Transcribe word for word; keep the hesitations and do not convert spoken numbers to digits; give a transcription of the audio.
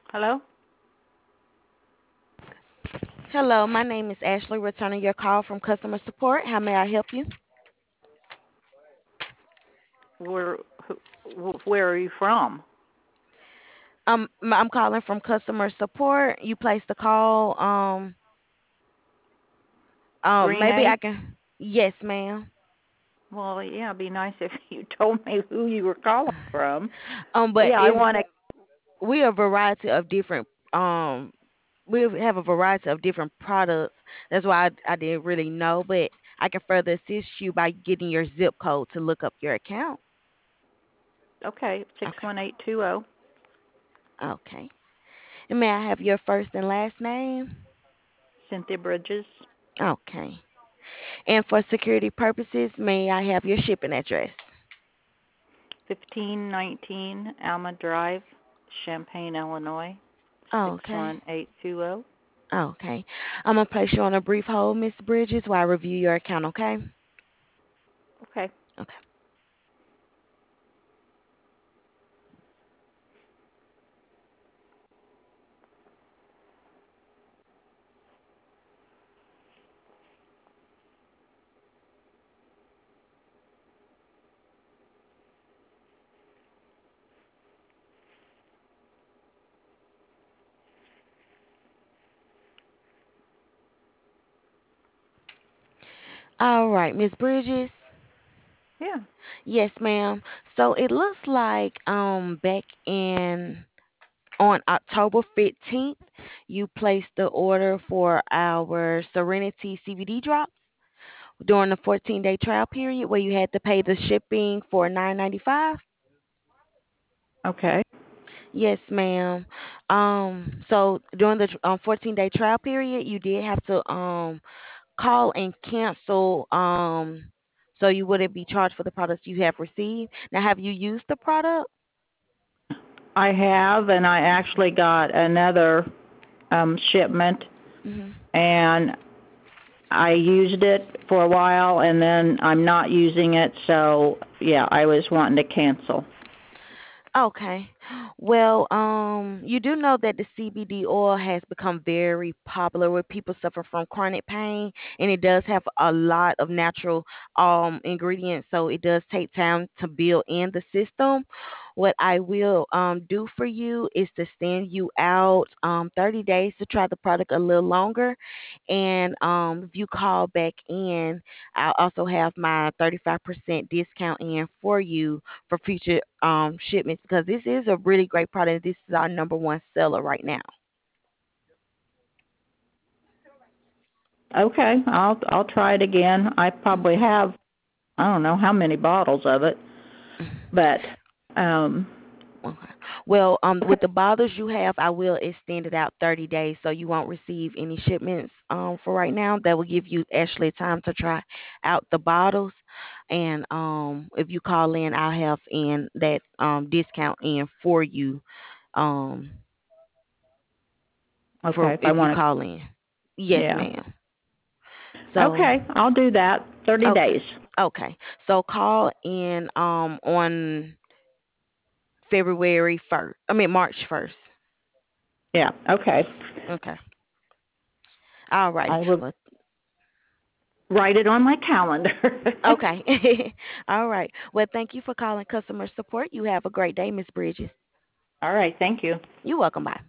Hello? Hello, my name is Ashley, returning your call from customer support. How may I help you? Where wh- where are you from? Um, m- I'm calling from customer support. You placed a call. Um, um, Green maybe I Egg? can. Yes, ma'am. Well, yeah, it'd be nice if you told me who you were calling from. Um, but Yeah, I if want to. we a variety of different um we have a variety of different products. That's why I, I didn't really know, but I can further assist you by getting your zip code to look up your account. Okay, six Okay. one eight two zero. Okay. And may I have your first and last name? Cynthia Bridges, Okay. And for security purposes, may I have your shipping address? fifteen nineteen Alma Drive, Champaign, Illinois, six Okay. one eight two zero. Okay. I'm gonna place you on a brief hold, Miss Bridges, while I review your account, okay? Okay. Okay. All right, Miss Bridges. Yeah. Yes, ma'am. So it looks like um back in on October fifteenth, you placed the order for our Serenity C B D drops during the fourteen-day trial period where you had to pay the shipping for nine ninety-five. Okay. Yes, ma'am. Um, so during the um, fourteen-day trial period, you did have to um call and cancel um so you wouldn't be charged for the products you have received. Now, have you used the product? I have, and I actually got another um shipment, Hmm. and I used it for a while, and then I'm not using it, so yeah, I was wanting to cancel. Okay. Well, um, you do know that the C B D oil has become very popular with people suffering from chronic pain, and it does have a lot of natural um ingredients, so it does take time to build in the system. What I will um do for you is to send you out um thirty days to try the product a little longer, and um if you call back in, I'll also have my thirty-five percent discount in for you for future um shipments because this is a really great product. This is our number one seller right now. Okay, I'll I'll try it again. I probably have I don't know how many bottles of it, but um Okay. Well, um, with the bottles you have, I will extend it out thirty days, so you won't receive any shipments um for right now. That will give you actually time to try out the bottles, and um, if you call in, I'll have in that um discount in for you um okay, for if I if you want to call in. Yes, yeah. ma'am. So Okay, I'll do that. thirty okay, days. okay. So call in um on February first. I mean March first. Yeah, okay. Okay. All righty. I will Well, write it on my calendar. okay. All right. Well, thank you for calling customer support. You have a great day, Miss Bridges. All right, thank you. You're welcome. Bye.